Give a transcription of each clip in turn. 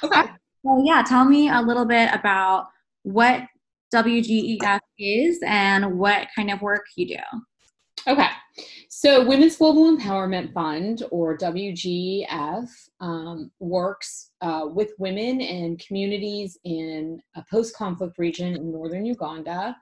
Okay. Well, yeah, tell me a little bit about what WGEF is and what kind of work you do. Okay. So Women's Global Empowerment Fund, or WGEF, works with women and communities in a post-conflict region in northern Uganda,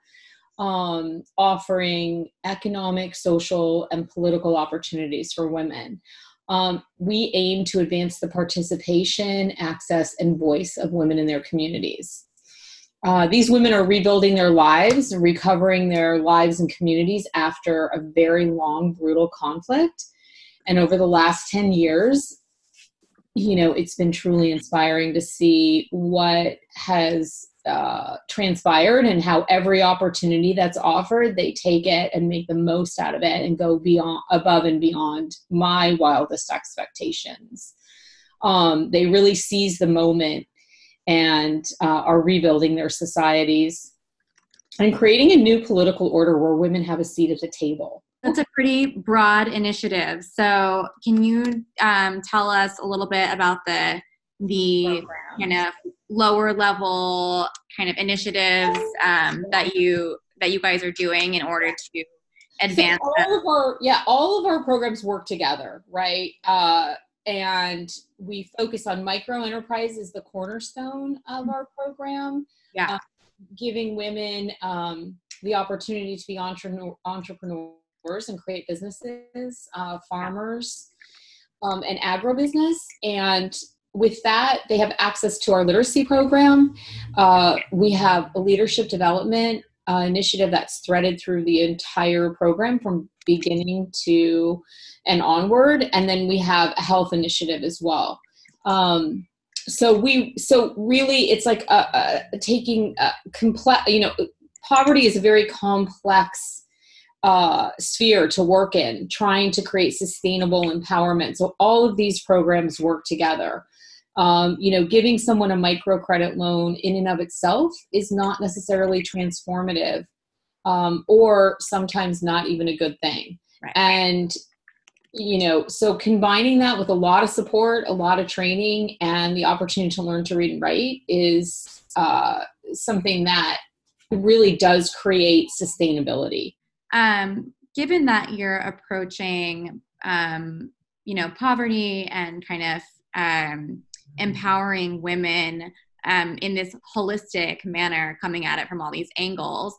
offering economic, social, and political opportunities for women. We aim to advance the participation, access, and voice of women in their communities. These women are rebuilding their lives and recovering their lives and communities after a very long, brutal conflict. And over the last 10 years, it's been truly inspiring to see what has transpired and how every opportunity that's offered, they take it and make the most out of it and go beyond, above and beyond my wildest expectations. They really seize the moment and are rebuilding their societies and creating a new political order where women have a seat at the table. That's a pretty broad initiative. So can you tell us a little bit about the kind of lower level kind of initiatives that you guys are doing in order to advance? So all of our programs work together, right? And we focus on micro enterprise as the cornerstone of our program. Yeah. Giving women the opportunity to be entrepreneurs and create businesses, farmers, and agribusiness. And with that, they have access to our literacy program. We have a leadership development initiative that's threaded through the entire program from beginning to and onward. And then we have a health initiative as well. So really it's like taking complex, poverty is a very complex sphere to work in, trying to create sustainable empowerment. So all of these programs work together. Giving someone a microcredit loan in and of itself is not necessarily transformative, or sometimes not even a good thing. Right. And, so combining that with a lot of support, a lot of training, and the opportunity to learn to read and write is something that really does create sustainability. Given that you're approaching, poverty and kind of empowering women in this holistic manner, coming at it from all these angles,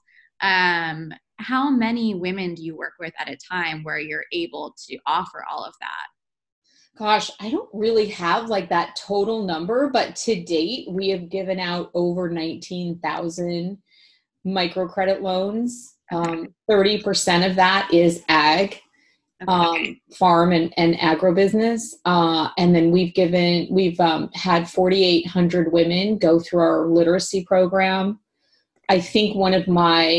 how many women do you work with at a time where you're able to offer all of that? Gosh, I don't really have like that total number, but to date, we have given out over 19,000 microcredit loans. 30% of that is ag, farm and agribusiness. And then we've had 4,800 women go through our literacy program. I think one of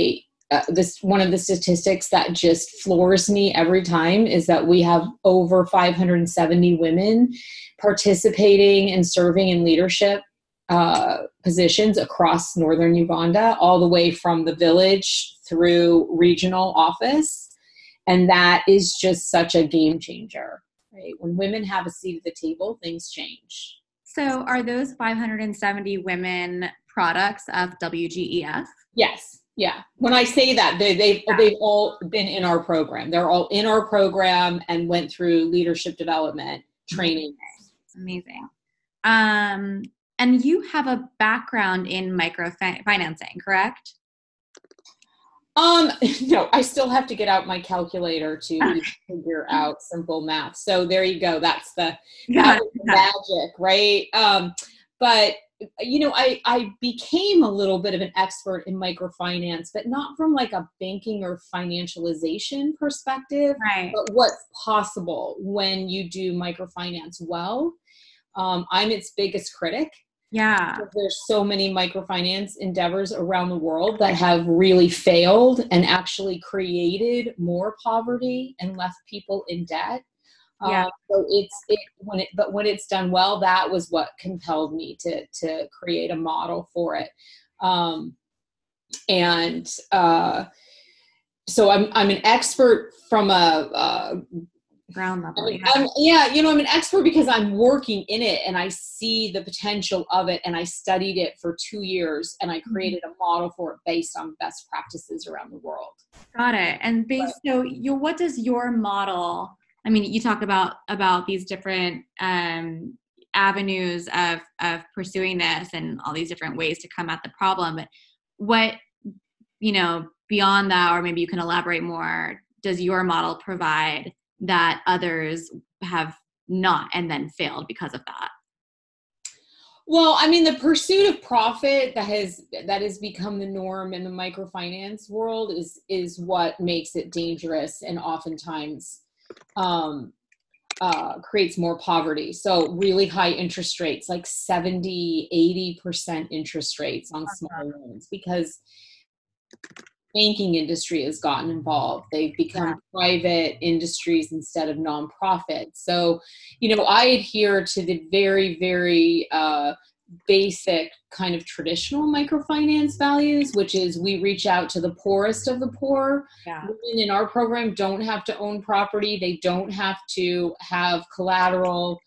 the statistics that just floors me every time is that we have over 570 women participating and serving in leadership positions across northern Uganda, all the way from the village through regional office. And that is just such a game changer, right? When women have a seat at the table, things change. So are those 570 women products of WGEF? Yes. Yeah. When I say that, they've all been in our program. They're all in our program and went through leadership development training. Amazing. And you have a background in microfinancing, correct? No, I still have to get out my calculator to figure out simple math. So there you go. That was the magic, right? But I became a little bit of an expert in microfinance, but not from like a banking or financialization perspective, right? But what's possible when you do microfinance well. I'm its biggest critic. Yeah. There's so many microfinance endeavors around the world that have really failed and actually created more poverty and left people in debt. Yeah. So when it's done well, that was what compelled me to create a model for it. So I'm an expert from a ground level. Yeah. I'm an expert because I'm working in it and I see the potential of it, and I studied it for 2 years, and I created a model for it based on best practices around the world. Got it. And so what does your model, I mean, you talk about these different avenues of pursuing this and all these different ways to come at the problem, but what, beyond that, or maybe you can elaborate more, does your model provide that others have not and then failed because of that? Well, I mean, the pursuit of profit that has become the norm in the microfinance world is what makes it dangerous, and oftentimes creates more poverty. So really high interest rates, like 70-80% interest rates on small loans, because banking industry has gotten involved. They've become private industries instead of nonprofit. So, I adhere to the very, very basic kind of traditional microfinance values, which is we reach out to the poorest of the poor. Yeah. Women in our program don't have to own property. They don't have to have collateral.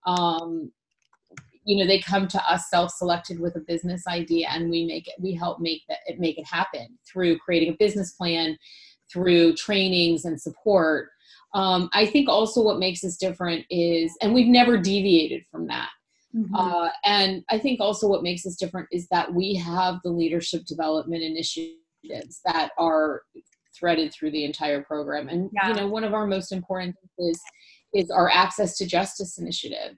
They come to us self-selected with a business idea, and we help make it happen through creating a business plan, through trainings and support. I think also what makes us different is, and we've never deviated from that. Mm-hmm. And I think also what makes us different is that we have the leadership development initiatives that are threaded through the entire program. And, one of our most important is our Access to Justice initiative.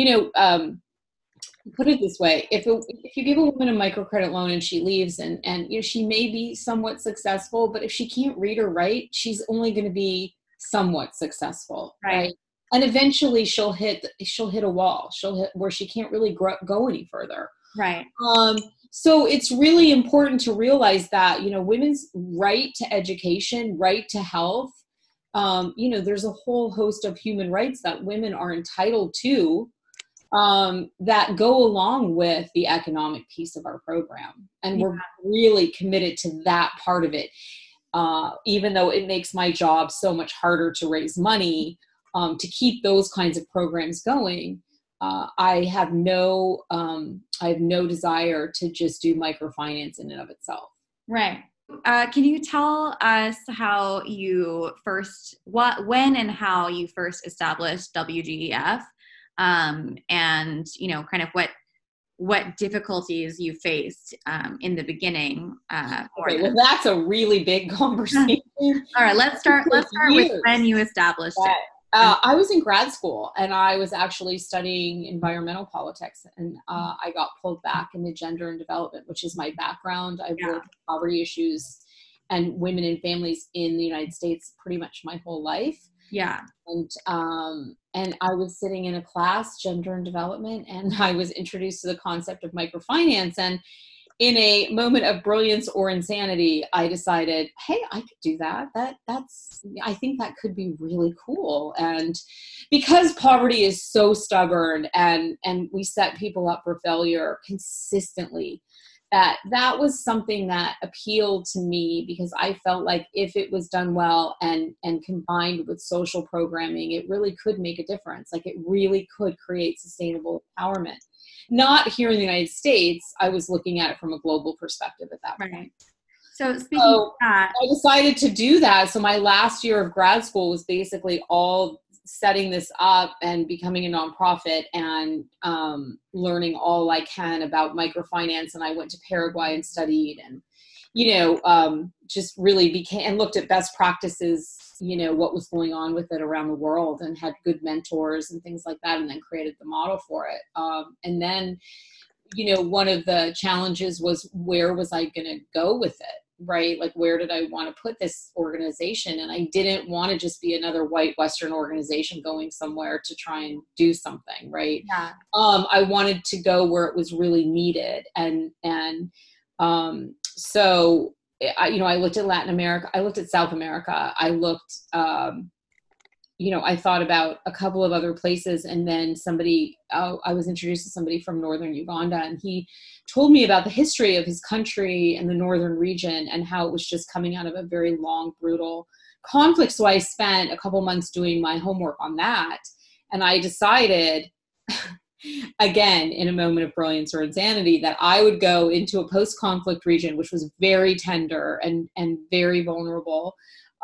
Put it this way, if you give a woman a microcredit loan and she leaves and she may be somewhat successful, but if she can't read or write, she's only going to be somewhat successful, right? And eventually she'll hit a wall. She'll hit where she can't really go any further. Right. So it's really important to realize that, women's right to education, right to health, there's a whole host of human rights that women are entitled to, that go along with the economic piece of our program. And we're really committed to that part of it. Even though it makes my job so much harder to raise money, to keep those kinds of programs going, I have no desire to just do microfinance in and of itself. Right. Can you tell us how you when and how you first established WGEF, and kind of what difficulties you faced in the beginning? Okay, well, that's a really big conversation. All right, let's start with when you established it. I was in grad school, and I was actually studying environmental politics, and I got pulled back into gender and development, which is my background. I've worked with poverty issues and women and families in the United States pretty much my whole life. Yeah. And I was sitting in a class, gender and development, and I was introduced to the concept of microfinance. And in a moment of brilliance or insanity, I decided, hey, I could do that. I think that could be really cool. And because poverty is so stubborn and we set people up for failure consistently, that was something that appealed to me, because I felt like if it was done well and combined with social programming, it really could make a difference. Like, it really could create sustainable empowerment. Not here in the United States. I was looking at it from a global perspective at that point. Right. So speaking of that, I decided to do that. So my last year of grad school was basically all setting this up and becoming a nonprofit and learning all I can about microfinance. And I went to Paraguay and studied, and just really looked at best practices, what was going on with it around the world, and had good mentors and things like that, and then created the model for it. And then, one of the challenges was, where was I going to go with it? Right? Like, where did I want to put this organization? And I didn't want to just be another white Western organization going somewhere to try and do something. Right. Yeah. I wanted to go where it was really needed. So I looked at Latin America. I looked at South America. I looked, I thought about a couple of other places, and then I was introduced to somebody from northern Uganda, and he told me about the history of his country and the northern region, and how it was just coming out of a very long, brutal conflict. So I spent a couple months doing my homework on that. And I decided, again, in a moment of brilliance or insanity, that I would go into a post-conflict region, which was very tender and very vulnerable.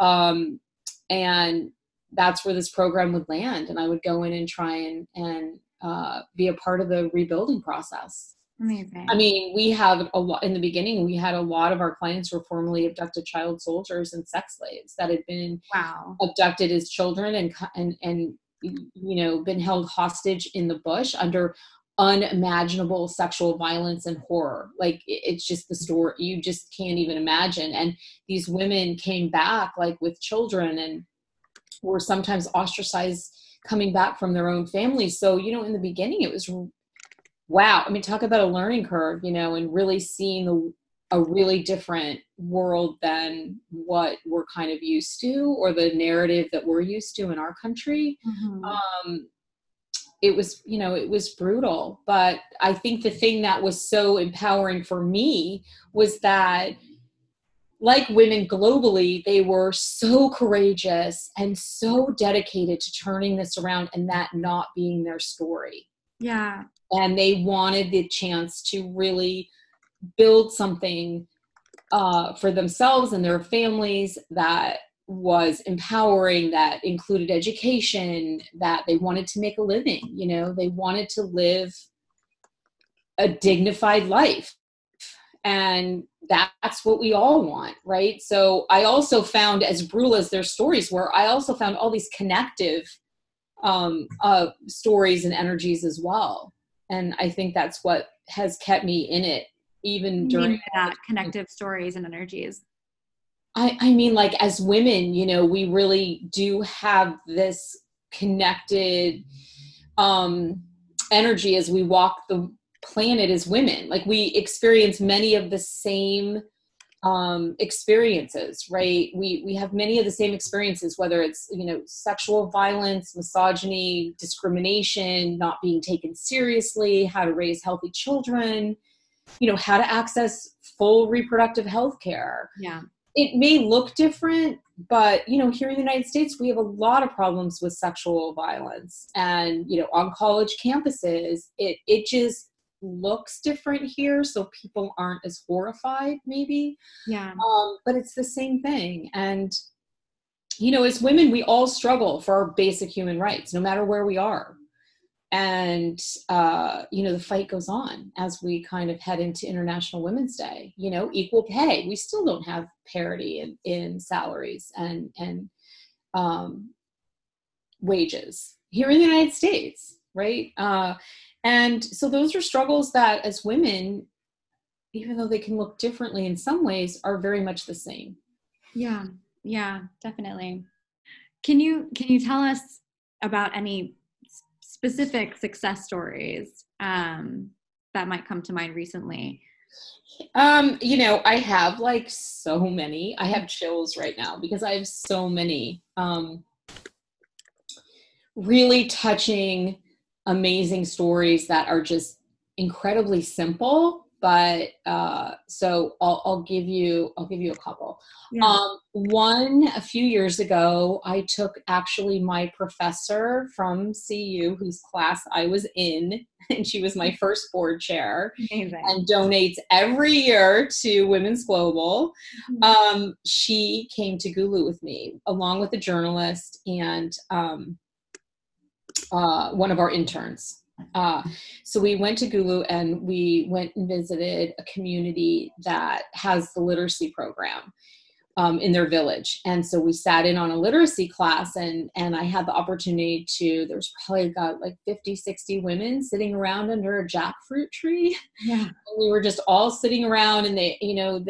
And that's where this program would land. And I would go in and try and be a part of the rebuilding process. Amazing. I mean, we have a lot in the beginning. We had a lot of our clients were formerly abducted child soldiers and sex slaves that had been abducted as children and been held hostage in the bush under unimaginable sexual violence and horror. Like it's just the story you just can't even imagine. And these women came back like with children and were sometimes ostracized coming back from their own families. So, in the beginning it was wow. I mean, talk about a learning curve, and really seeing a really different world than what we're kind of used to, or the narrative that we're used to in our country. Mm-hmm. It was brutal, but I think the thing that was so empowering for me was that, like women globally, they were so courageous and so dedicated to turning this around and that not being their story. Yeah. And they wanted the chance to really build something for themselves and their families that was empowering, that included education, that they wanted to make a living. They wanted to live a dignified life. And that's what we all want, right? So I also found, as brutal as their stories were, I also found all these connective stories and energies as well. And I think that's what has kept me in it, even during that connective stories and energies. I mean, like as women, we really do have this connected energy as we walk the planet as women. Like we experience many of the same experiences, right? We have many of the same experiences, whether it's, sexual violence, misogyny, discrimination, not being taken seriously, how to raise healthy children, how to access full reproductive health care. Yeah. It may look different, but, here in the United States, we have a lot of problems with sexual violence and, on college campuses, it just looks different here, so people aren't as horrified maybe. Yeah. But it's the same thing. And as women, we all struggle for our basic human rights no matter where we are. And the fight goes on as we kind of head into International Women's Day. Equal pay, we still don't have parity in salaries and wages here in the United States, right? And so those are struggles that as women, even though they can look differently in some ways, are very much the same. Yeah. Yeah, definitely. Can you tell us about any specific success stories that might come to mind recently? I have like so many. I have chills right now because I have so many really touching, amazing stories that are just incredibly simple, but so I'll give you a couple. Yeah. One, a few years ago, I took actually my professor from CU, whose class I was in, and she was my first board chair. Amazing. And donates every year to Women's Global. Mm-hmm. She came to Gulu with me, along with a journalist and one of our interns. So we went to Gulu and we went and visited a community that has the literacy program in their village. And so we sat in on a literacy class and I had the opportunity there was probably got like 50, 60 women sitting around under a jackfruit tree. Yeah. And we were just all sitting around and they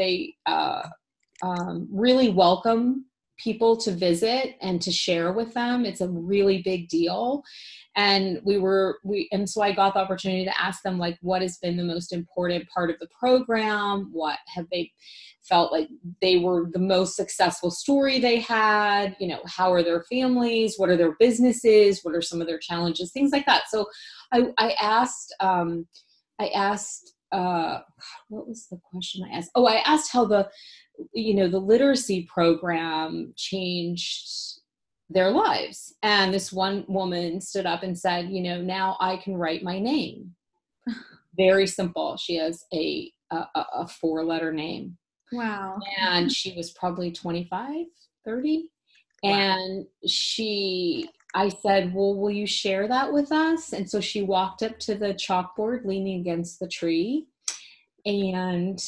really welcome people to visit and to share with them. It's a really big deal. And so I got the opportunity to ask them, like, what has been the most important part of the program? What have they felt like they were the most successful story they had? How are their families? What are their businesses? What are some of their challenges? Things like that. So I asked what was the question I asked? Oh, I asked how the literacy program changed their lives. And this one woman stood up and said, now I can write my name. Very simple. She has a 4-letter name. Wow. And she was probably 25, 30. Wow. And I said, well, will you share that with us? And so she walked up to the chalkboard leaning against the tree. And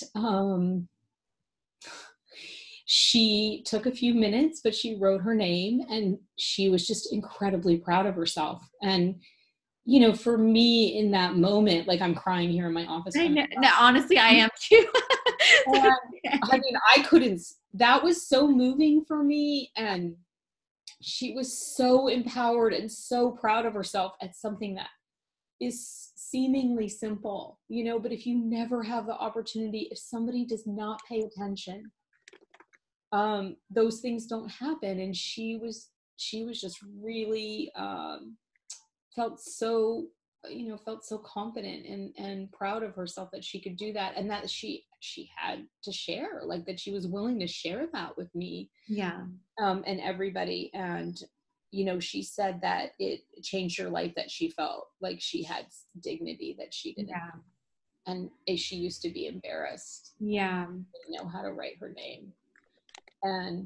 she took a few minutes, but she wrote her name, and she was just incredibly proud of herself. And, for me in that moment, like, I'm crying here in my office. I know. No, honestly, I am too. I mean, that was so moving for me. And she was so empowered and so proud of herself at something that is seemingly simple, but if you never have the opportunity, if somebody does not pay attention, those things don't happen. And she was just really, felt so confident and proud of herself that she could do that, and that she had to share, like, that she was willing to share that with me. Yeah. And everybody. And, she said that it changed her life, that she felt like she had dignity that she didn't have. And she used to be embarrassed. Yeah. Didn't know how to write her name. And,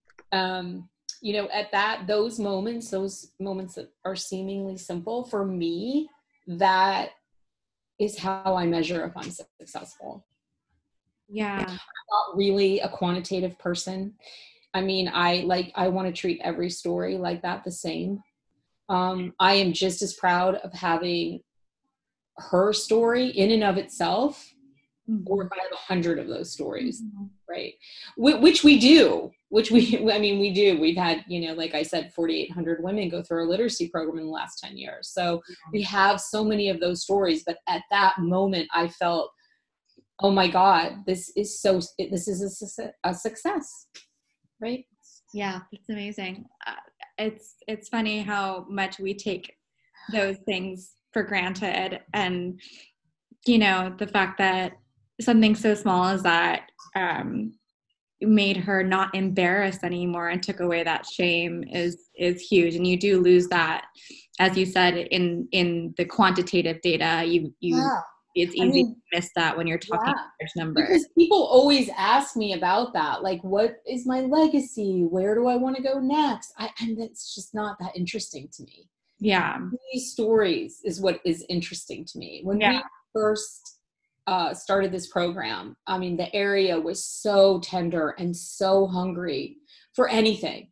at those moments that are seemingly simple, for me, that is how I measure if I'm successful. Yeah. I'm not really a quantitative person. I mean, I want to treat every story like that the same. I am just as proud of having her story in and of itself, or if I have 100 of those stories, right? Which we do. We do. We've had, like I said, 4,800 women go through our literacy program in the last 10 years. So we have so many of those stories. But at that moment, I felt, oh my God, this is a success, right? Yeah, that's amazing. It's funny how much we take those things for granted, and the fact that something so small as that made her not embarrassed anymore and took away that shame is huge. And you do lose that, as you said, in the quantitative data. It's easy to miss that when you're talking large numbers. Because people always ask me about that, like, what is my legacy? Where do I want to go next? And that's just not that interesting to me. Yeah. These stories is what is interesting to me. When we first started this program, I mean, the area was so tender and so hungry for anything.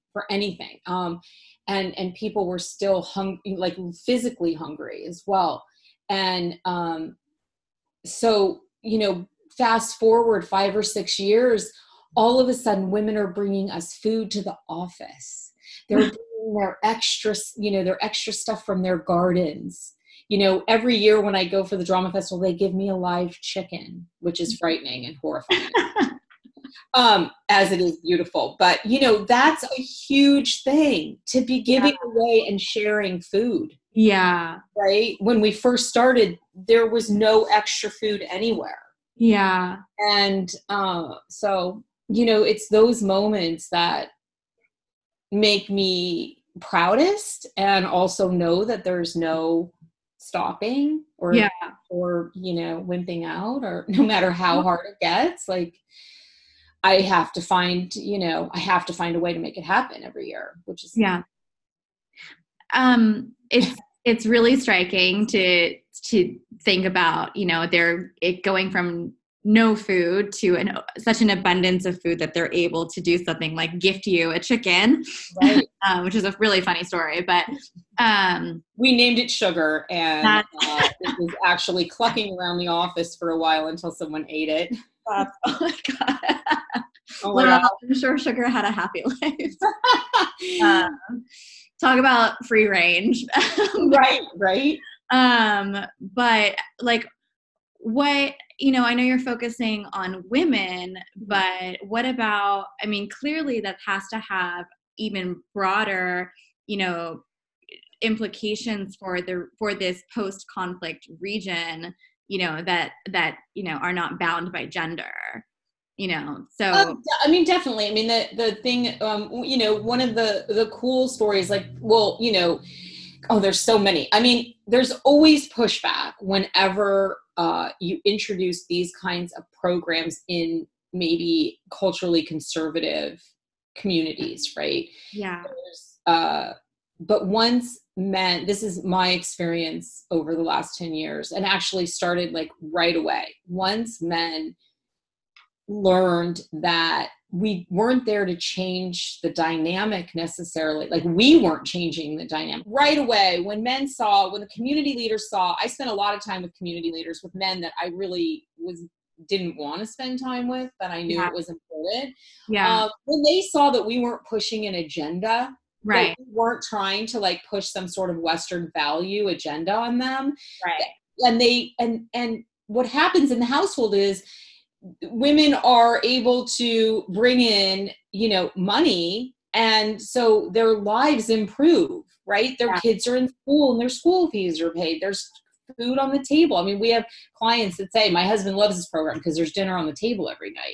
And people were still hungry, like physically hungry as well. And so, fast forward 5 or 6 years, all of a sudden women are bringing us food to the office. They're bringing their extra stuff from their gardens. Every year when I go for the drama festival, they give me a live chicken, which is frightening and horrifying. As it is beautiful. But, that's a huge thing, to be giving away and sharing food. Yeah. Right? When we first started, there was no extra food anywhere. Yeah. And so, it's those moments that make me proudest, and also know that there's no stopping or wimping out, or no matter how hard it gets. Like, I have to find a way to make it happen every year, which is it's really striking to think about, they're going from no food to such an abundance of food that they're able to do something like gift you a chicken, right. Which is a really funny story. But we named it Sugar, and it was actually clucking around the office for a while until someone ate it. Oh my God. Well, I'm sure Sugar had a happy life. Talk about free range. Right. But like, what, I know you're focusing on women, but what about, clearly that has to have even broader, implications for this post-conflict region, that are not bound by gender, so. I mean, definitely. I mean, the thing, one of the cool stories, like, well, oh, there's so many. I mean, there's always pushback whenever you introduce these kinds of programs in maybe culturally conservative communities, right? Yeah. But once men, this is my experience over the last 10 years, and actually started like right away. Once men learned that we weren't there to change the dynamic necessarily, like we weren't changing the dynamic right away. When the community leaders saw, I spent a lot of time with community leaders, with men that I really didn't want to spend time with, but I knew it was important. When they saw that we weren't pushing an agenda, right, that we weren't trying to like push some sort of Western value agenda on them, right, and what happens in the household is women are able to bring in, money. And so their lives improve, right? Their kids are in school and their school fees are paid. There's food on the table. I mean, we have clients that say, my husband loves this program because there's dinner on the table every night.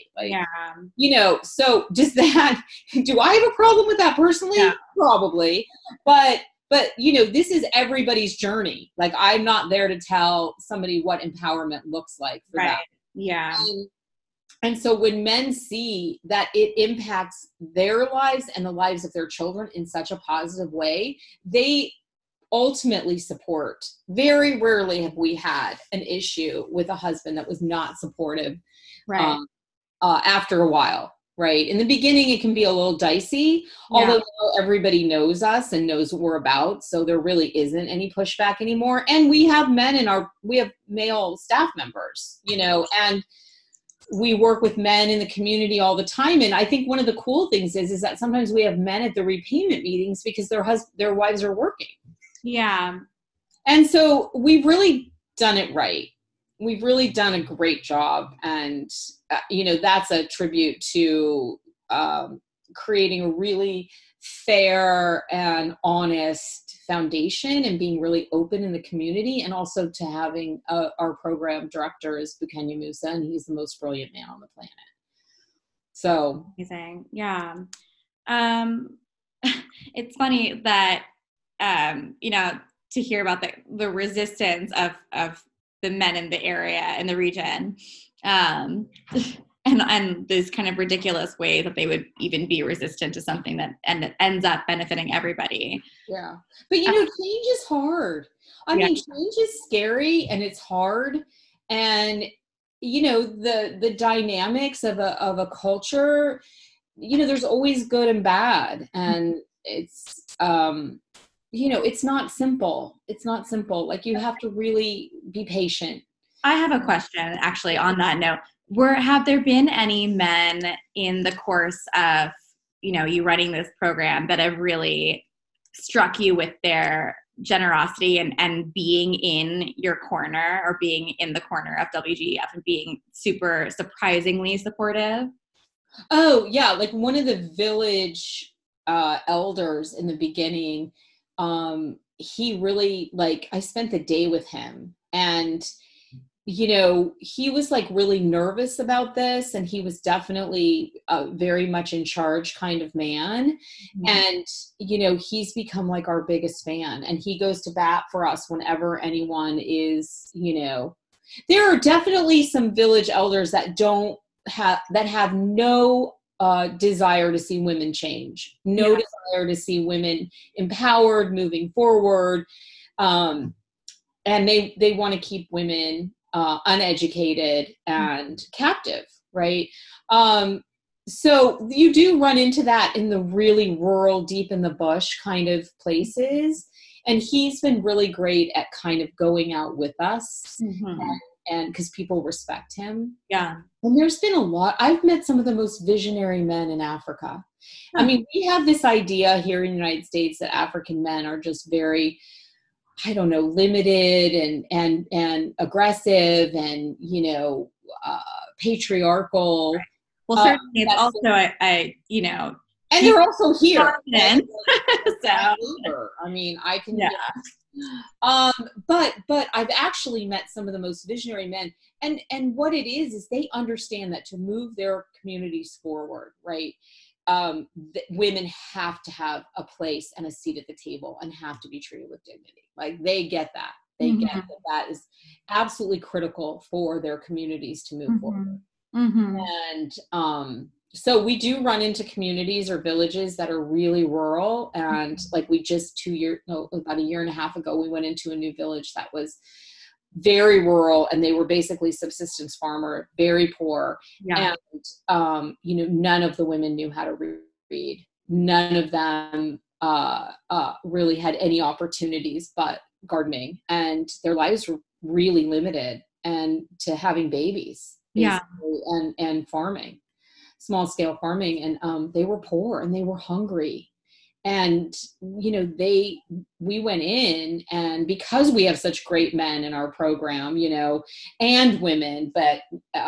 Like, so does that, do I have a problem with that personally? Yeah. Probably. But this is everybody's journey. Like, I'm not there to tell somebody what empowerment looks like for them. Yeah. And so when men see that it impacts their lives and the lives of their children in such a positive way, they ultimately support. Very rarely have we had an issue with a husband that was not supportive, right. After a while, right? In the beginning, it can be a little dicey, although everybody knows us and knows what we're about. So there really isn't any pushback anymore. And we have we have male staff members, and we work with men in the community all the time. And I think one of the cool things is that sometimes we have men at the repayment meetings because their wives are working. Yeah. And so we've really done it right. We've really done a great job. And, that's a tribute to creating a really fair and honest foundation and being really open in the community, and also to having our program director is Bukenya Musa, and he's the most brilliant man on the planet. So amazing. Yeah. It's funny that to hear about the resistance of the men in the area, in the region, and those kind of ridiculous ways that they would even be resistant to something that ends up benefiting everybody. Yeah. But change is hard. I mean, change is scary and it's hard. And, the dynamics of a culture, there's always good and bad. And it's, it's not simple. It's not simple. Like, you have to really be patient. I have a question actually on that note. Have there been any men in the course of, you running this program that have really struck you with their generosity and being in your corner, or being in the corner of WGEF and being super surprisingly supportive? Oh yeah. Like, one of the village elders in the beginning, he really, like, I spent the day with him, and he was like really nervous about this, and he was definitely a very much in charge kind of man. Mm-hmm. And, he's become like our biggest fan, and he goes to bat for us whenever anyone is, there are definitely some village elders that have no desire to see women change, no desire to see women empowered, moving forward. And they want to keep women uneducated and captive, right? So you do run into that in the really rural, deep in the bush kind of places. And he's been really great at kind of going out with us, and because people respect him. Yeah. And there's been a lot. I've met some of the most visionary men in Africa. I mean, we have this idea here in the United States that African men are just very, I don't know, limited and aggressive and, patriarchal. Well, certainly it's also And they're also here. Confident. So, I mean, I can, yeah. but I've actually met some of the most visionary men, and what it is they understand that to move their communities forward, right? Women have to have a place and a seat at the table and have to be treated with dignity. Like they get that. They get that is absolutely critical for their communities to move forward. And so we do run into communities or villages that are really rural. And like we just about a year and a half ago, we went into a new village that was very rural, and they were basically subsistence farmer, very poor. Yeah. And, none of the women knew how to read. None of them really had any opportunities but gardening, and their lives were really limited and to having babies, and farming, small scale farming. And they were poor and they were hungry. And, we went in, and because we have such great men in our program, and women, but,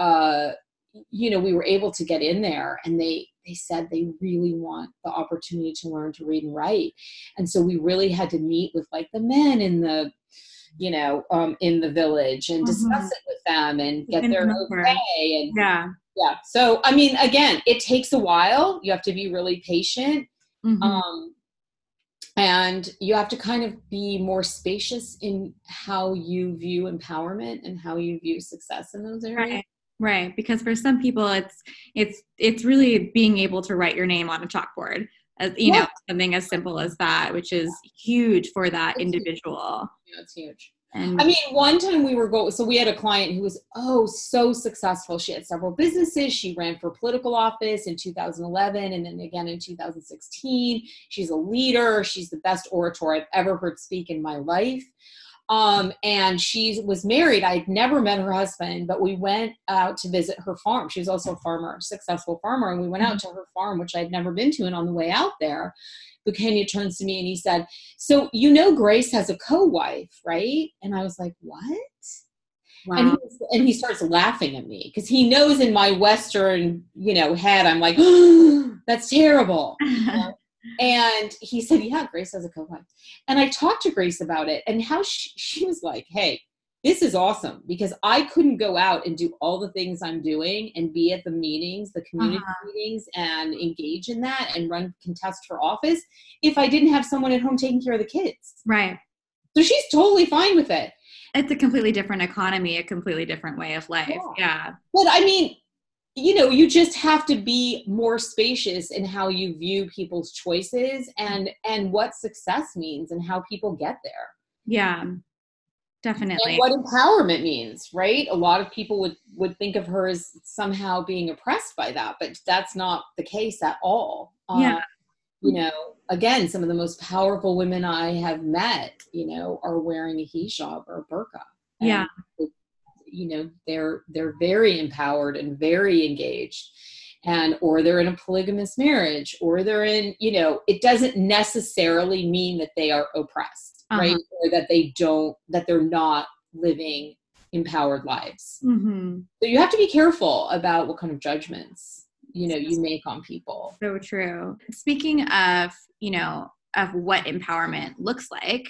we were able to get in there, and they said they really want the opportunity to learn to read and write. And so we really had to meet with like the men in the, in the village and discuss it with them and get their okay. And so, I mean, again, it takes a while. You have to be really patient. And you have to kind of be more spacious in how you view empowerment and how you view success in those areas. Right. Because for some people, it's really being able to write your name on a chalkboard, as something as simple as that, which is huge for that individual. Yeah, it's huge. And I mean, one time we had a client who was, so successful. She had several businesses. She ran for political office in 2011 and then again in 2016. She's a leader. She's the best orator I've ever heard speak in my life. And she was married. I'd never met her husband, but we went out to visit her farm. She was also a successful farmer. And we went out to her farm, which I'd never been to. And on the way out there, Bukenya turns to me and he said, "So, Grace has a co-wife, right?" And I was like, "What?" Wow. And he starts laughing at me because he knows in my Western, head, I'm like, that's terrible. And he said, "Yeah, Grace has a co-wife." And I talked to Grace about it and how she was like, "Hey, this is awesome because I couldn't go out and do all the things I'm doing and be at the meetings, the community meetings, and engage in that and contest for office if I didn't have someone at home taking care of the kids." Right. So she's totally fine with it. It's a completely different economy, a completely different way of life. Yeah. But I mean, you just have to be more spacious in how you view people's choices and what success means and how people get there. Yeah, definitely. And what empowerment means, right? A lot of people would think of her as somehow being oppressed by that, but that's not the case at all. Again, some of the most powerful women I have met, are wearing a hijab or a burqa. And they're very empowered and very engaged, or they're in a polygamous marriage, or they're in, it doesn't necessarily mean that they are oppressed, right? Or that they're not living empowered lives. So you have to be careful about what kind of judgments, you make on people. So true. Speaking of, of what empowerment looks like,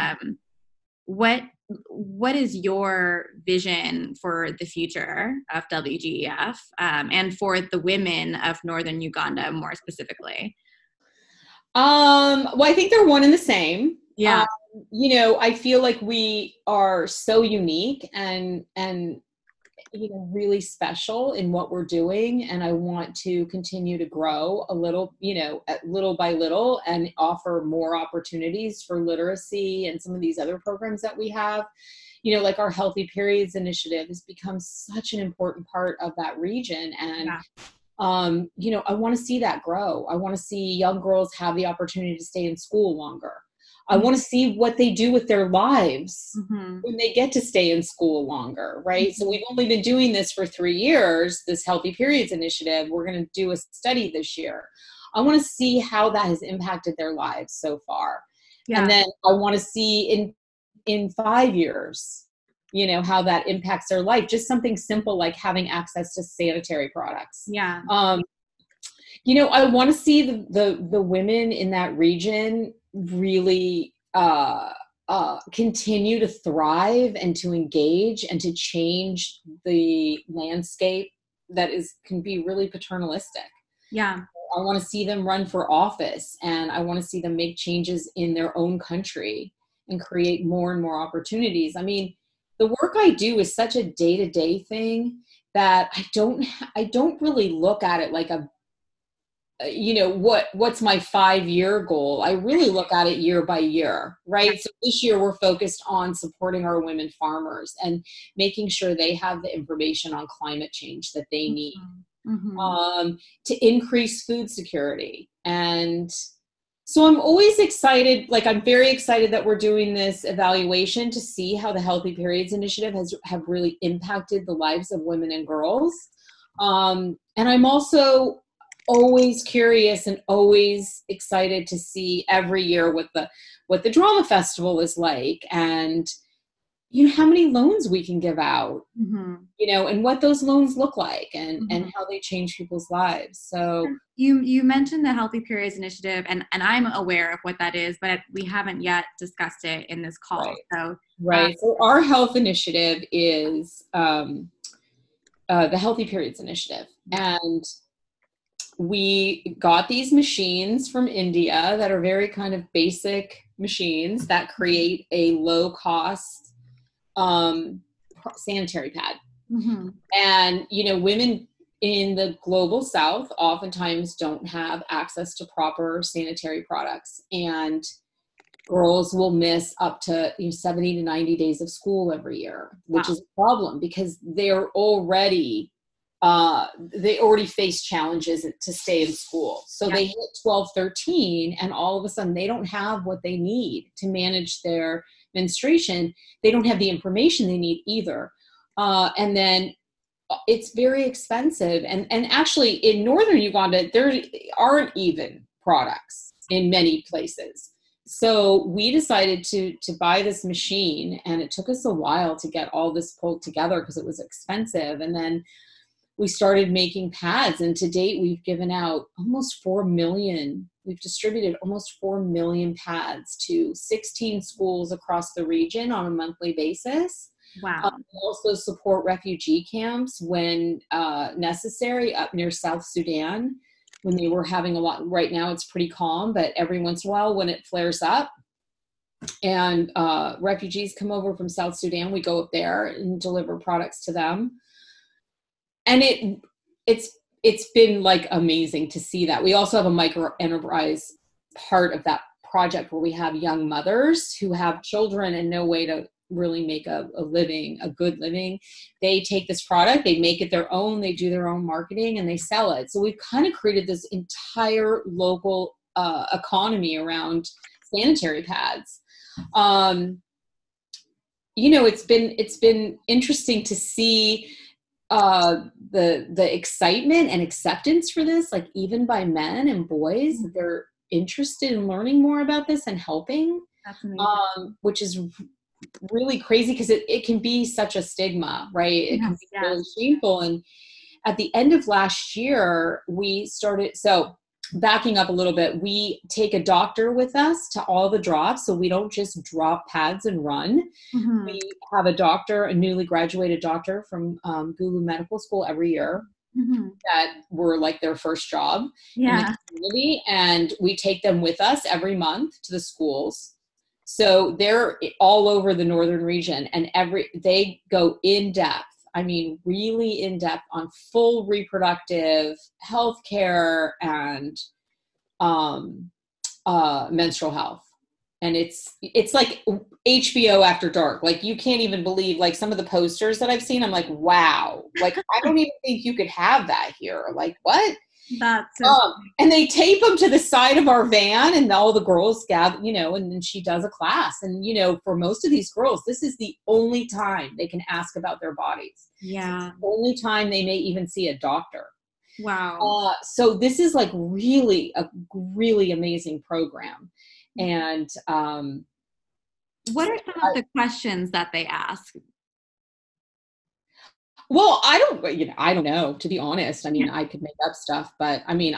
what is your vision for the future of WGEF and for the women of Northern Uganda more specifically? Well, I think they're one and the same. Yeah. I feel like we are so unique and really special in what we're doing. And I want to continue to grow a little, little by little and offer more opportunities for literacy and some of these other programs that we have. Like our Healthy Periods initiative has become such an important part of that region. And, I want to see that grow. I want to see young girls have the opportunity to stay in school longer. I want to see what they do with their lives when they get to stay in school longer, right? So we've only been doing this for 3 years, this Healthy Periods initiative. We're going to do a study this year. I want to see how that has impacted their lives so far. Yeah. And then I want to see in 5 years, how that impacts their life. Just something simple like having access to sanitary products. Yeah. I want to see the women in that region really continue to thrive and to engage and to change the landscape that can be really paternalistic. Yeah. I want to see them run for office, and I want to see them make changes in their own country and create more and more opportunities. I mean, the work I do is such a day-to-day thing that I don't really look at it like what's my 5-year goal. I really look at it year by year, right? So this year we're focused on supporting our women farmers and making sure they have the information on climate change that they need. To increase food security. And so I'm always excited, like I'm very excited that we're doing this evaluation to see how the Healthy Periods Initiative have really impacted the lives of women and girls. And I'm also always curious and always excited to see every year what the drama festival is like, and how many loans we can give out, and what those loans look like, and how they change people's lives. So you mentioned the Healthy Periods Initiative, and I'm aware of what that is, but we haven't yet discussed it in this call. So our health initiative is the Healthy Periods Initiative, and we got these machines from India that are very kind of basic machines that create a low cost sanitary pad. And women in the global south oftentimes don't have access to proper sanitary products, and girls will miss up to 70 to 90 days of school every year, which is a problem because they already face challenges to stay in school. So they hit 12, 13, and all of a sudden they don't have what they need to manage their menstruation. They don't have the information they need either. And then it's very expensive. And actually in northern Uganda, there aren't even products in many places. So we decided to buy this machine, and it took us a while to get all this pulled together because it was expensive. And then we started making pads, and to date we've given out almost 4 million. We've distributed almost 4 million pads to 16 schools across the region on a monthly basis. Wow. We also support refugee camps when necessary up near South Sudan when they were having a lot. Right now it's pretty calm, but every once in a while when it flares up and refugees come over from South Sudan, we go up there and deliver products to them. And it's been like amazing to see that. We also have a micro enterprise part of that project where we have young mothers who have children and no way to really make a good living. They take this product, they make it their own, they do their own marketing, and they sell it. So we've kind of created this entire local economy around sanitary pads. It's been interesting to see the excitement and acceptance for this, like even by men and boys, that they're interested in learning more about this and helping. That's amazing. Which is really crazy because it can be such a stigma, right? It can be really shameful. And at the end of last year, we started, so backing up a little bit, we take a doctor with us to all the drops. So we don't just drop pads and run. We have a doctor, a newly graduated doctor from Gulu Medical School every year that were like their first job in the community. And we take them with us every month to the schools. So they're all over the northern region, and they go in depth. I mean, really in depth on full reproductive health care and menstrual health. And it's like HBO after dark. Like you can't even believe like some of the posters that I've seen. I'm like, wow, like I don't even think you could have that here. Like what? And they tape them to the side of our van, and all the girls gather, and then she does a class. And, for most of these girls, this is the only time they can ask about their bodies. Yeah. It's the only time they may even see a doctor. Wow. So this is like really a really amazing program. And what are some of the questions that they ask? Well, I don't know, to be honest. I mean, I could make up stuff, but I mean,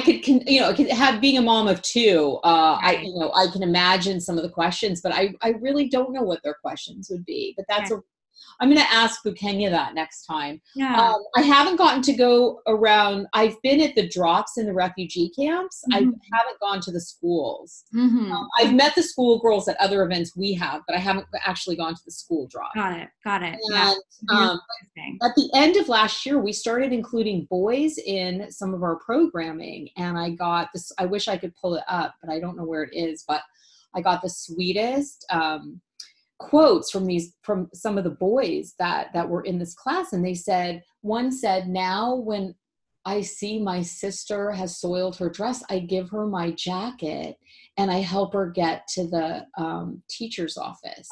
being a mom of two, Right. I can imagine some of the questions, but I really don't know what their questions would be. But Right. I'm going to ask Bukenya that next time. Yeah. I haven't gotten to go around. I've been at the drops in the refugee camps. I Mm-hmm. haven't gone to the schools. Mm-hmm. I've met the school girls at other events we have, but I haven't actually gone to the school drop. Got it. Got it. Yeah. And Really interesting. at the end of last year, we started including boys in some of our programming. And I got this, I wish I could pull it up, but I don't know where it is. But I got the sweetest quotes from some of the boys that were in this class. And one said, now when I see my sister has soiled her dress, I give her my jacket and I help her get to the teacher's office.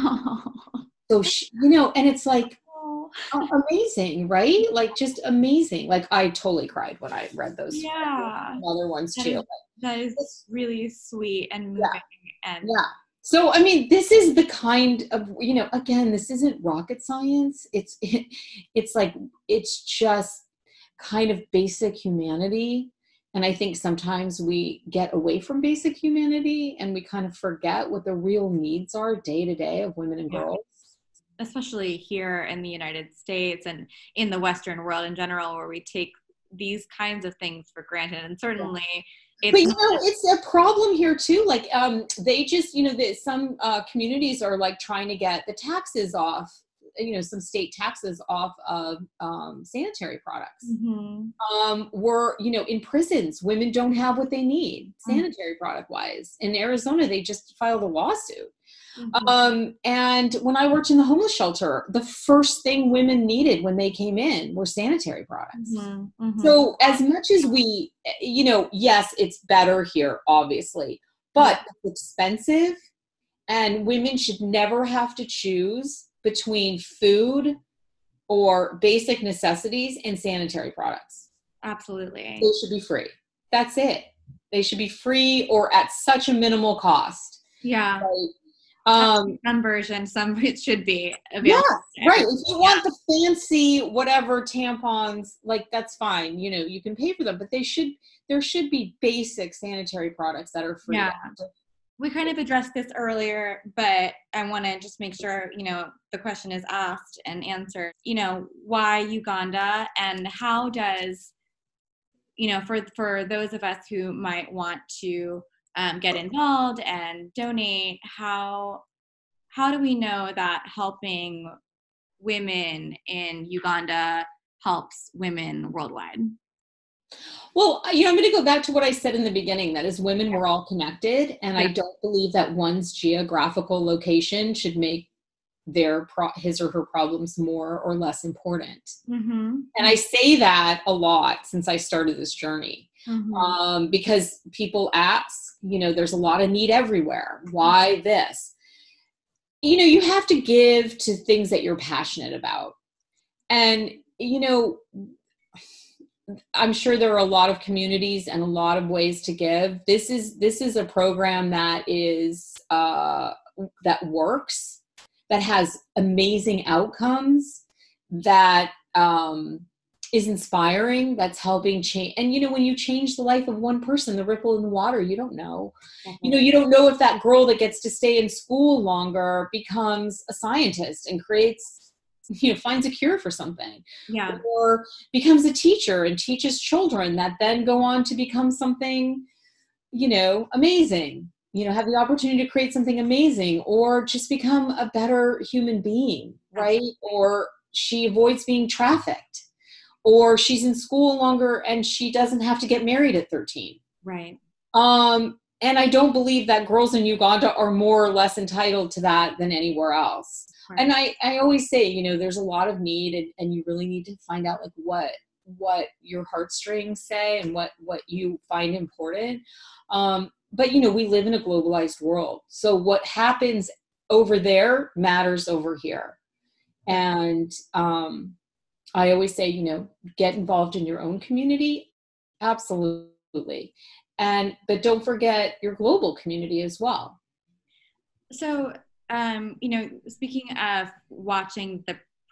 Oh. So and it's like, amazing, right? Like just amazing. Like I totally cried when I read those Yeah. other ones That too. is, that is really sweet and moving. Yeah, And yeah. So I mean, this is the kind of, again, this isn't rocket science. It's like it's just kind of basic humanity. And I think sometimes we get away from basic humanity and we kind of forget what the real needs are day to day of women and yeah, girls. especially here in the United States and in the Western world in general, where we take these kinds of things for granted. And certainly But it's not. it's a problem here too. Like they just, some communities are like trying to get the taxes off, some state taxes off of sanitary products. Mm-hmm. We're, in prisons, women don't have what they need sanitary product wise. In Arizona, they just filed a lawsuit. Mm-hmm. And when I worked in the homeless shelter, the first thing women needed when they came in were sanitary products. Mm-hmm. Mm-hmm. So as much as we, yes, it's better here, obviously, but it's expensive and women should never have to choose between food or basic necessities and sanitary products. Absolutely. They should be free. That's it. They should be free or at such a minimal cost. Yeah. Right? Some version, some it should be Yeah, available. right. If you want the fancy whatever tampons, like that's fine. You can pay for them, but there should be basic sanitary products that are free. Yeah. We kind of addressed this earlier, but I want to just make sure, the question is asked and answered. Why Uganda, and how does, for those of us who might want to get involved and donate, how do we know that helping women in Uganda helps women worldwide? Well, I'm going to go back to what I said in the beginning, that as women, we're all connected. And I don't believe that one's geographical location should make his or her problems more or less important. Mm-hmm. And I say that a lot since I started this journey. Mm-hmm. Because people ask, there's a lot of need everywhere. Why this? You have to give to things that you're passionate about. And, I'm sure there are a lot of communities and a lot of ways to give. This is a program that is that works, that has amazing outcomes, that is inspiring, that's helping change. And when you change the life of one person, the ripple in the water, you don't know. You don't know if that girl that gets to stay in school longer becomes a scientist and finds a cure for something, or becomes a teacher and teaches children that then go on to become something, amazing, have the opportunity to create something amazing, or just become a better human being, right? Or she avoids being trafficked, or she's in school longer and she doesn't have to get married at 13. Right. And I don't believe that girls in Uganda are more or less entitled to that than anywhere else. Right. And I always say, there's a lot of need, and you really need to find out like what your heartstrings say and what you find important. But we live in a globalized world. So what happens over there matters over here. And I always say, get involved in your own community. Absolutely. But don't forget your global community as well. So, speaking of watching the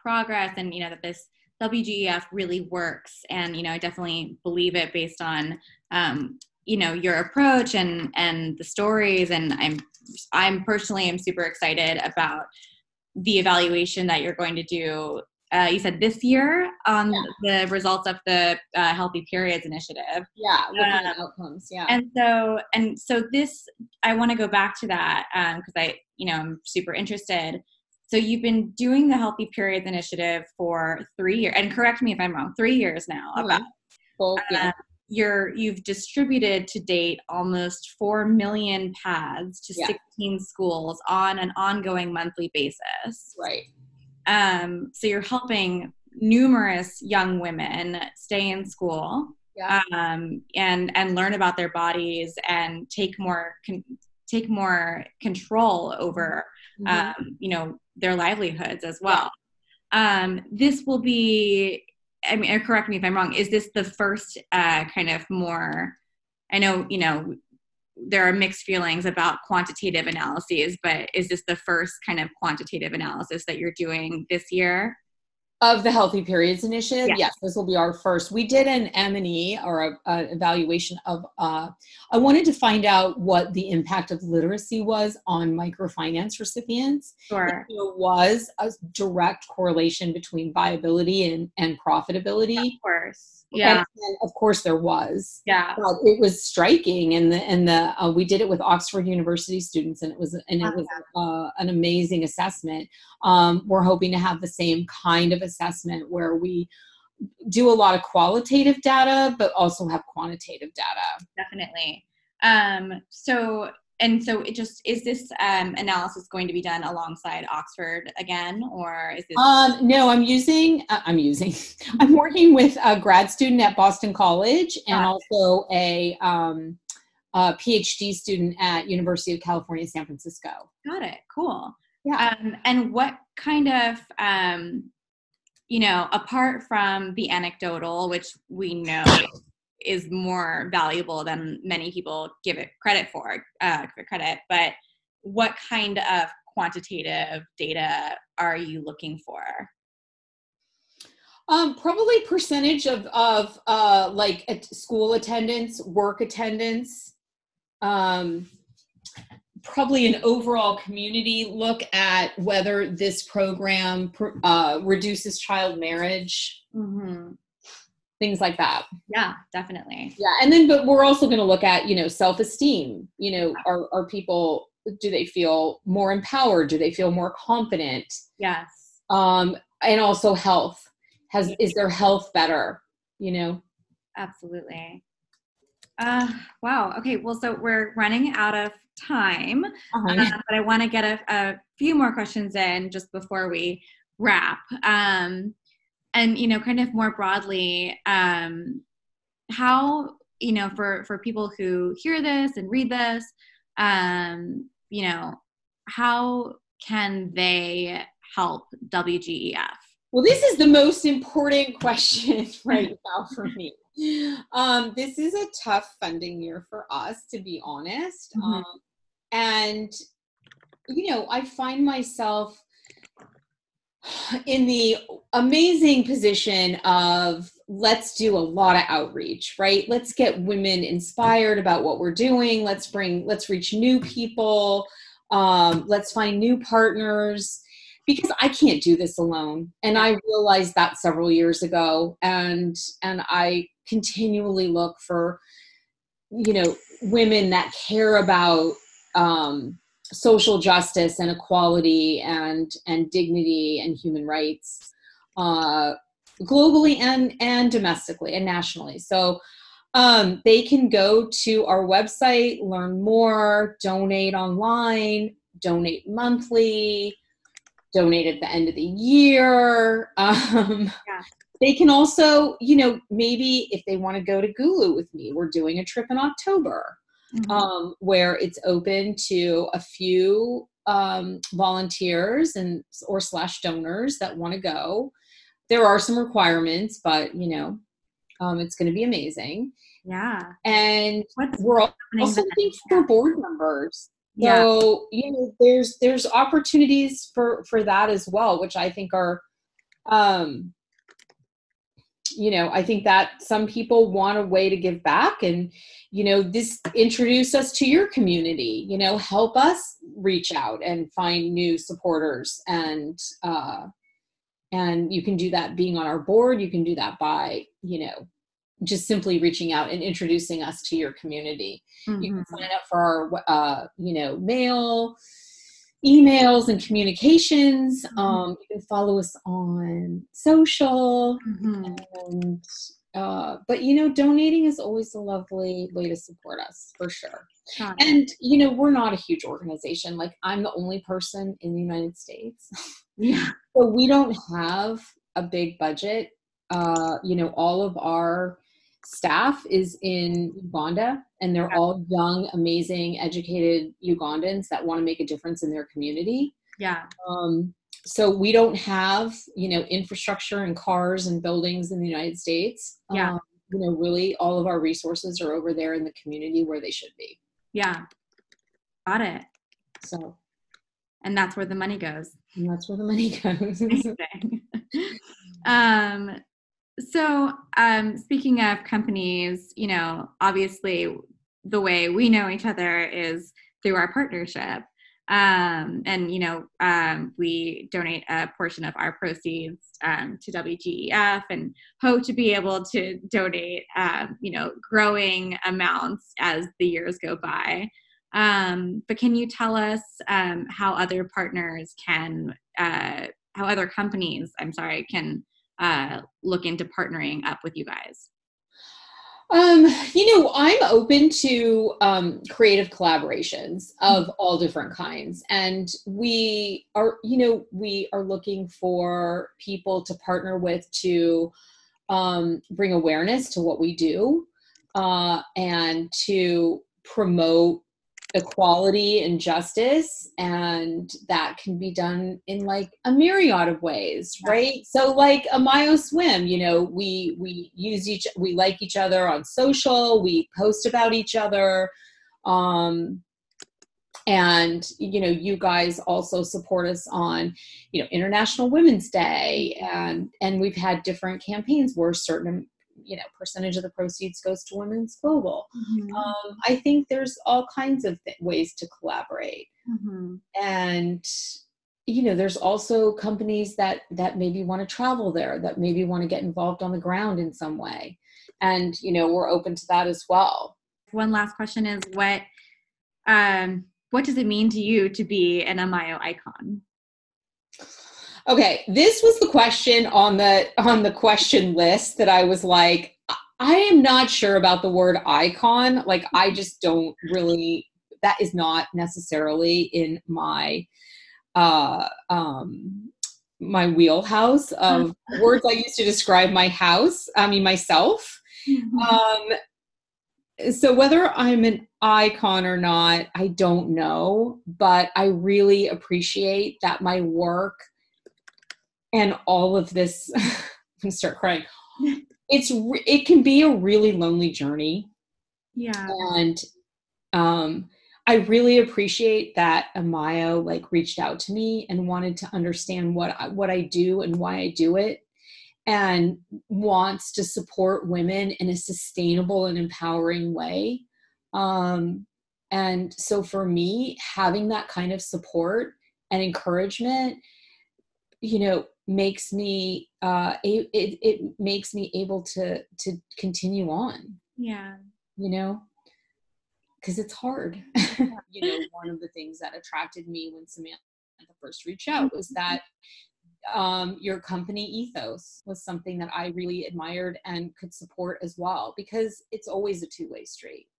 progress and, you know, that this WGEF really works. And, you know, I definitely believe it based on, you know, your approach and the stories. And I'm personally am super excited about the evaluation that you're going to do. You said this year on the results of the Healthy Periods Initiative. Yeah, looking at outcomes. Yeah. And so this, I want to go back to that because I'm super interested. So you've been doing the Healthy Periods Initiative for 3 years, and correct me if I'm wrong, 3 years now. About. Well, yeah. You've distributed to date almost 4 million pads to 16 schools on an ongoing monthly basis. Right. So you're helping numerous young women stay in school, and learn about their bodies and take more control over, you know, their livelihoods as well. This will be, I mean, correct me if I'm wrong, is this the first kind of more, I know, you know, there are mixed feelings about quantitative analyses, but is this the first kind of quantitative analysis that you're doing this year? Of the Healthy Periods Initiative? Yes, this will be our first. We did an M&E, or a evaluation of, I wanted to find out what the impact of literacy was on microfinance recipients. Sure. There was a direct correlation between viability and profitability. Of course. Yeah. And of course there was. Yeah. But it was striking, and we did it with Oxford University students, and it was an amazing assessment. We're hoping to have the same kind of assessment where we do a lot of qualitative data, but also have quantitative data. Definitely. So it just, is this analysis going to be done alongside Oxford again, or is this? No, I'm working with a grad student at Boston College and also a PhD student at University of California, San Francisco. Got it. Cool. Yeah. And what kind of, you know, apart from the anecdotal, which we know is more valuable than many people give it credit for, but what kind of quantitative data are you looking for? Probably percentage of like school attendance, work attendance, probably an overall community look at whether this program reduces child marriage. Things like that. Yeah, definitely. Yeah. And then, but we're also going to look at, you know, self-esteem, you know, are people, do they feel more empowered? Do they feel more confident? Yes. And also health. Is their health better? You know? Absolutely. Wow. Okay. Well, so we're running out of time, but I want to get a few more questions in just before we wrap. And, you know, kind of more broadly, how, you know, for people who hear this and read this, you know, how can they help WGEF? Well, this is the most important question right now for me. This is a tough funding year for us, to be honest. And, you know, I find myself in the amazing position of, let's do a lot of outreach, right? Let's get women inspired about what we're doing. Let's reach new people. Let's find new partners, because I can't do this alone. And I realized that several years ago, and I continually look for, you know, women that care about, social justice and equality and dignity and human rights, globally and domestically and nationally. So they can go to our website, learn more, donate online, donate monthly, donate at the end of the year. They can also, you know, maybe if they want to go to Gulu with me, we're doing a trip in October. Where it's open to a few volunteers or / donors that want to go. There are some requirements, but, you know, it's going to be amazing. Yeah. And we're also looking for board members. So, you know, there's opportunities for that as well, which I think are um, I think that some people want a way to give back, and, this introduce us to your community, help us reach out and find new supporters. And you can do that being on our board. You can do that by, just simply reaching out and introducing us to your community. Mm-hmm. You can sign up for our, mail, emails, and communications. Mm-hmm. You can follow us on social. Mm-hmm. And, but, donating is always a lovely way to support us, for sure. And, we're not a huge organization. Like, I'm the only person in the United States. Yeah. So we don't have a big budget. All of our staff is in Uganda, and they're all young, amazing, educated Ugandans that want to make a difference in their community. Yeah. So we don't have, infrastructure and cars and buildings in the United States. Yeah. Really all of our resources are over there in the community where they should be. Yeah. Got it. So. And that's where the money goes. And that's where the money goes. So speaking of companies, obviously the way we know each other is through our partnership. We donate a portion of our proceeds to WGEF and hope to be able to donate, growing amounts as the years go by. But can you tell us how other partners can, how other companies, can look into partnering up with you guys? I'm open to creative collaborations of all different kinds. And we are looking for people to partner with to bring awareness to what we do and to promote equality and justice, and that can be done in like a myriad of ways, right? So like Amayo Swim, we like each other on social, we post about each other, and you guys also support us on International Women's Day, and we've had different campaigns where certain percentage of the proceeds goes to Women's Global. Mm-hmm. I think there's all kinds of ways to collaborate. Mm-hmm. And, there's also companies that maybe want to travel there, that maybe want to get involved on the ground in some way. And, we're open to that as well. One last question is what does it mean to you to be an Amayo icon? Okay, this was the question on the question list that I was like, I am not sure about the word icon. Like, I just don't really, that is not necessarily in my my wheelhouse of words I use to describe myself. Mm-hmm. So whether I'm an icon or not, I don't know, but I really appreciate that my work and all of this, I'm gonna start crying. It can be a really lonely journey. Yeah. And I really appreciate that Amayo reached out to me and wanted to understand what I do and why I do it, and wants to support women in a sustainable and empowering way. And so for me, having that kind of support and encouragement, makes me it makes me able to continue on. Yeah. Because it's hard. One of the things that attracted me when Samantha first reached out was that your company ethos was something that I really admired and could support as well, because it's always a two-way street.